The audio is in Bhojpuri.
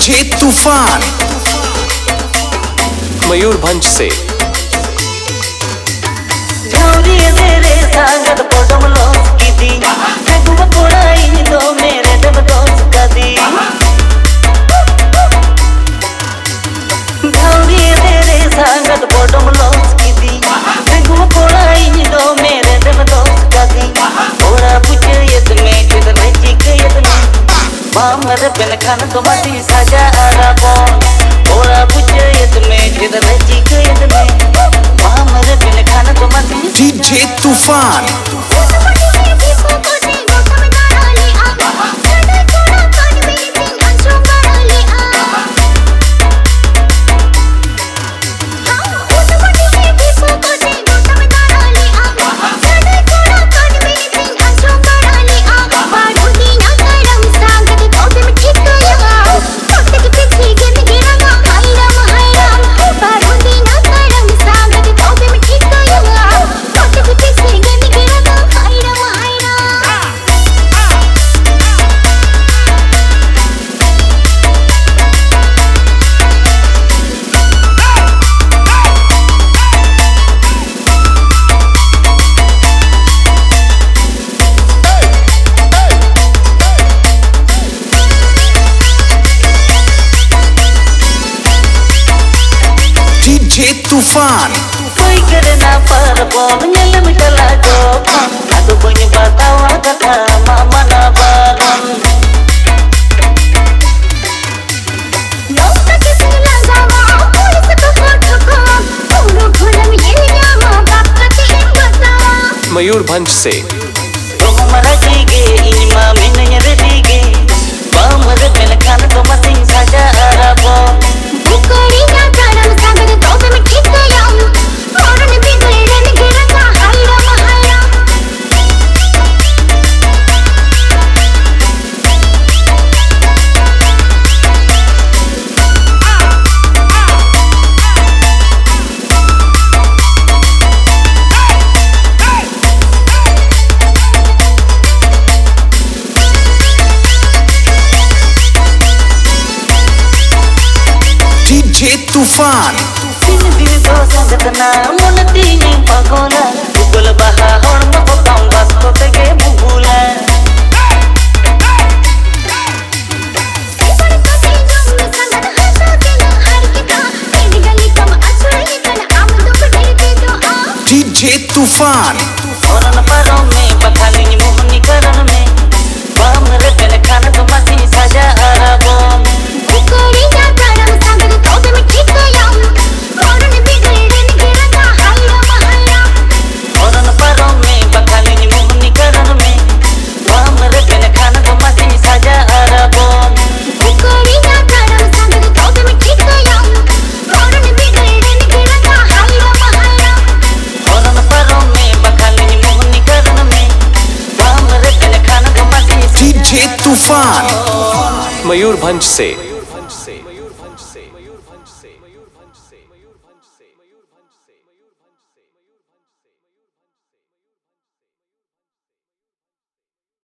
डीजे तूफान मयूरभंज से तेरे सांगत पोटमलो किदी नगुव कोड़ाई दो मेरे दब दोस्त कदी गौरी तेरे सांगत पोटमलो किदी नगुव कोड़ाई दो मेरे दब दोस्त कदी ओड़ा पुछे यत में किधर चिक यत में मामर बिन खान तो मती साजा आरा कौन ओड़ा पुछे यत में किधर चिक यत में मामर बिन खान तो मती डीजे तूफान डीजे तूफान कोई करे ना पर बोल nyel mitala jopan adu punya batawa kata mama na balon dosta ke sila jawa pulis ko photo ko puro bhulam ye nama baap ka ke batawa Mayurbhanj से तुम मराठी गे इनमा में नहीं रहती गे बामर बिन खान तो मती साजा आराबो बुकरी ना करम सागर तो में ठीक गया औरन बिगड़े न गिरता हायरा महायरा डीजे तूफान दिन तो संगत ना मन तीनी पगोला उगल बहा होण मत काम बस तो तगे बुबुला डीजे तूफान औरन परों में बखानी मोहनी करन में बामर बिन खान तो मती साजा आराबो बुकरी ना करम सागर तो में ठीक गया औरन बिगड़े न गिरता हायरा महायरा औरन परों में बखानी मोहनी करन में बामर बिन खान तो मती साजा आराबो बुकरी ना करम सागर तो में ठीक गया औरन बिगड़े न गिरता हायरा महायरा औरन परों में बखानी मोहनी करन में बामर बिन खान तो मती डीजे तूफान मयूरभंज से